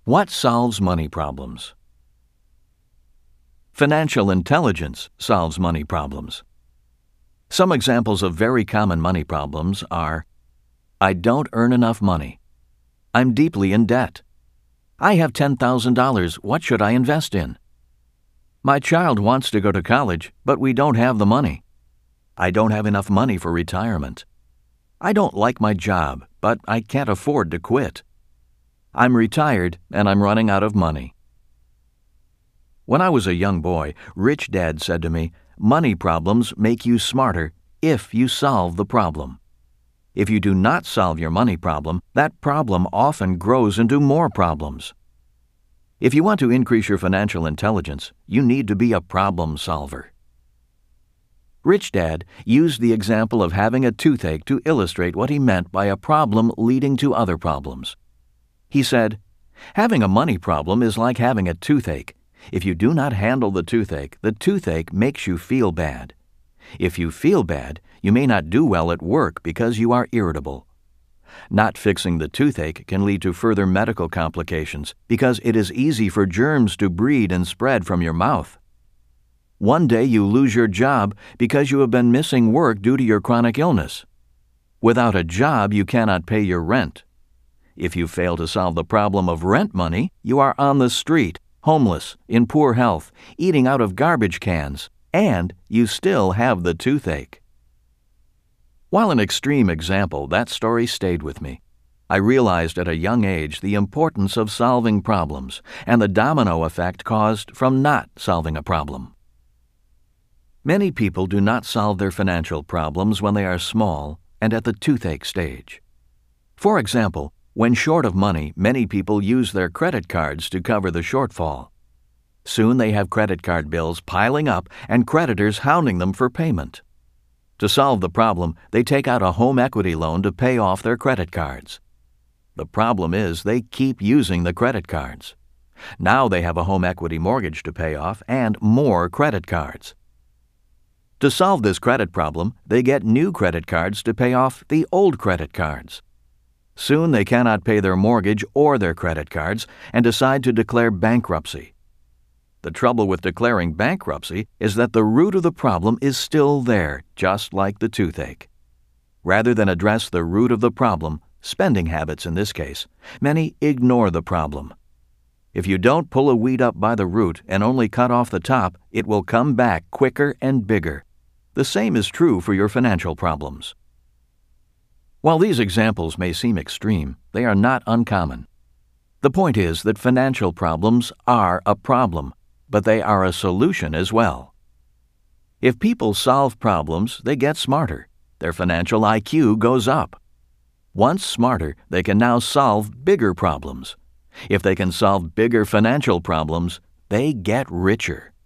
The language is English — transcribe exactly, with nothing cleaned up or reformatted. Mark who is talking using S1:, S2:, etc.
S1: What solves money problems? Financial intelligence solves money problems. Some examples of very common money problems are: I don't earn enough money. I'm deeply in debt. I have ten thousand dollars. What should I invest in? My child wants to go to college, but we don't have the money. I don't have enough money for retirement. I don't like my job, but I can't afford to quit. I'm retired and I'm running out of money. When I was a young boy, Rich Dad said to me, money problems make you smarter if you solve the problem. If you do not solve your money problem, that problem often grows into more problems. If you want to increase your financial intelligence, you need to be a problem solver. Rich Dad used the example of having a toothache to illustrate what he meant by a problem leading to other problems. He said, having a money problem is like having a toothache. If you do not handle the toothache, the toothache makes you feel bad. If you feel bad, you may not do well at work because you are irritable. Not fixing the toothache can lead to further medical complications because it is easy for germs to breed and spread from your mouth. One day you lose your job because you have been missing work due to your chronic illness. Without a job, you cannot pay your rent. If you fail to solve the problem of rent money, you are on the street, homeless, in poor health, eating out of garbage cans, and you still have the toothache. While an extreme example, that story stayed with me. I realized at a young age the importance of solving problems and the domino effect caused from not solving a problem. Many people do not solve their financial problems when they are small and at the toothache stage. For example, when short of money, many people use their credit cards to cover the shortfall. Soon they have credit card bills piling up and creditors hounding them for payment. To solve the problem, they take out a home equity loan to pay off their credit cards. The problem is they keep using the credit cards. Now they have a home equity mortgage to pay off and more credit cards. To solve this credit problem, they get new credit cards to pay off the old credit cards. Soon they cannot pay their mortgage or their credit cards and decide to declare bankruptcy. The trouble with declaring bankruptcy is that the root of the problem is still there, just like the toothache. Rather than address the root of the problem, spending habits in this case, many ignore the problem. If you don't pull a weed up by the root and only cut off the top, it will come back quicker and bigger. The same is true for your financial problems. While these examples may seem extreme, they are not uncommon. The point is that financial problems are a problem, but they are a solution as well. If people solve problems, they get smarter. Their financial I Q goes up. Once smarter, they can now solve bigger problems. If they can solve bigger financial problems, they get richer.